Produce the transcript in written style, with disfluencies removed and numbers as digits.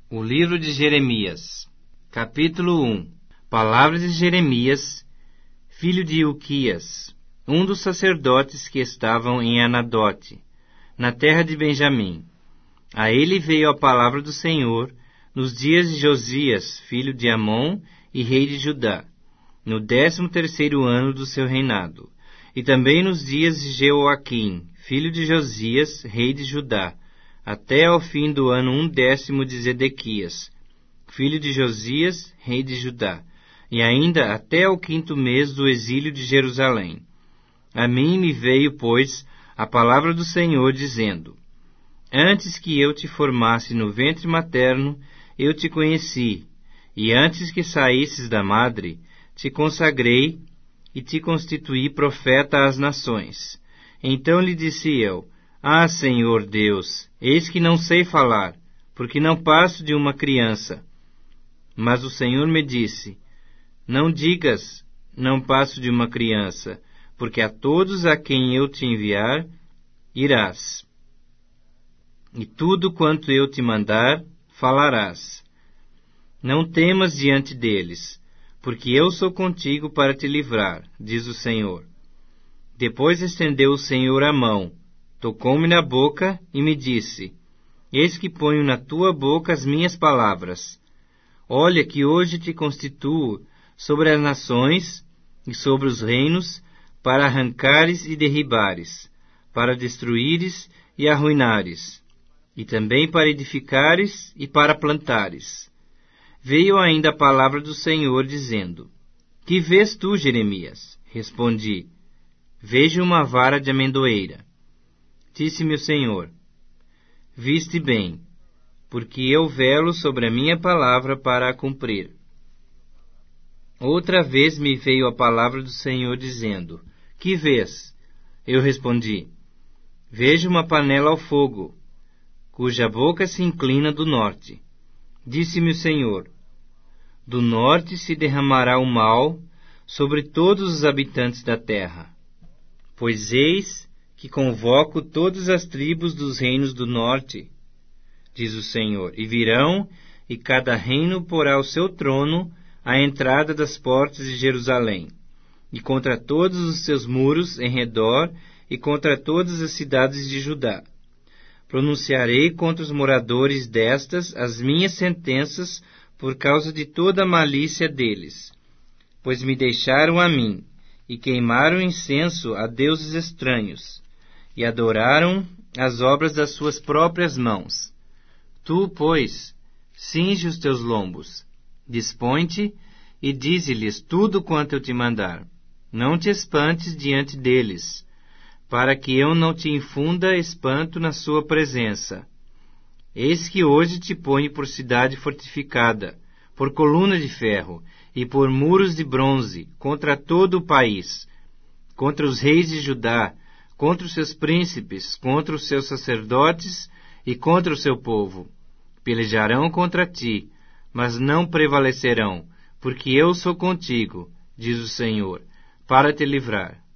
O livro de Jeremias, capítulo 1. Palavras de Jeremias, filho de Ilquias, um dos sacerdotes que estavam em Anadote, na terra de Benjamim. A ele veio a palavra do Senhor nos dias de Josias, filho de Amon e rei de Judá, no 13º ano do seu reinado, e também nos dias de Jeoaquim, filho de Josias, rei de Judá, até ao fim do ano 1/10 de Zedequias, filho de Josias, rei de Judá, e ainda até o 5º mês do exílio de Jerusalém. A mim me veio, pois, a palavra do Senhor, dizendo: Antes que eu te formasse no ventre materno, eu te conheci, e antes que saísses da madre, te consagrei e te constituí profeta às nações. Então lhe disse eu: Ah, Senhor Deus, eis que não sei falar, porque não passo de uma criança. Mas o Senhor me disse: Não digas, não passo de uma criança, porque a todos a quem eu te enviar, irás. E tudo quanto eu te mandar, falarás. Não temas diante deles, porque eu sou contigo para te livrar, diz o Senhor. Depois estendeu o Senhor a mão, tocou-me na boca e me disse: Eis que ponho na tua boca as minhas palavras. Olha que hoje te constituo sobre as nações e sobre os reinos, para arrancares e derribares, para destruíres e arruinares, e também para edificares e para plantares. Veio ainda a palavra do Senhor, dizendo: Que vês tu, Jeremias? Respondi: Vejo uma vara de amendoeira. Disse-me o Senhor: Viste bem, porque eu velo sobre a minha palavra para a cumprir. Outra vez me veio a palavra do Senhor, dizendo: Que vês? Eu respondi: Vejo uma panela ao fogo, cuja boca se inclina do norte. Disse-me o Senhor: Do norte se derramará o mal sobre todos os habitantes da terra. Pois eis que convoco todas as tribos dos reinos do norte, diz o Senhor, e virão, e cada reino porá o seu trono à entrada das portas de Jerusalém, e contra todos os seus muros em redor, e contra todas as cidades de Judá. Pronunciarei contra os moradores destas as minhas sentenças por causa de toda a malícia deles, pois me deixaram a mim, e queimaram incenso a deuses estranhos, e adoraram as obras das suas próprias mãos. Tu, pois, cinge os teus lombos, dispõe-te e dize-lhes tudo quanto eu te mandar. Não te espantes diante deles, para que eu não te infunda espanto na sua presença. Eis que hoje te ponho por cidade fortificada, por coluna de ferro e por muros de bronze, contra todo o país, contra os reis de Judá, contra os seus príncipes, contra os seus sacerdotes e contra o seu povo. Pelejarão contra ti, mas não prevalecerão, porque eu sou contigo, diz o Senhor, para te livrar.